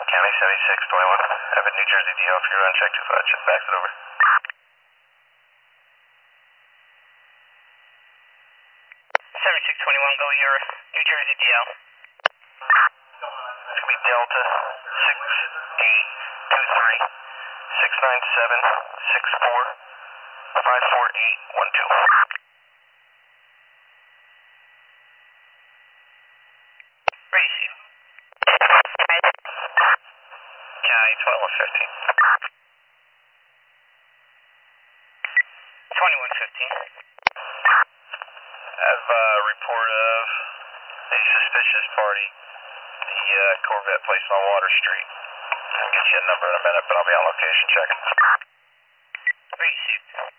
County 7621. I have a New Jersey DL for your unchecked 25. Just backs it over. 7621, go your New Jersey DL. It's going to be Delta 6823 697 64 54812. Receive. County 1215. 2115. I have a report of a suspicious party. The Corvette placed on Water Street. I'll get you a number in a minute, but I'll be on location checking. Received.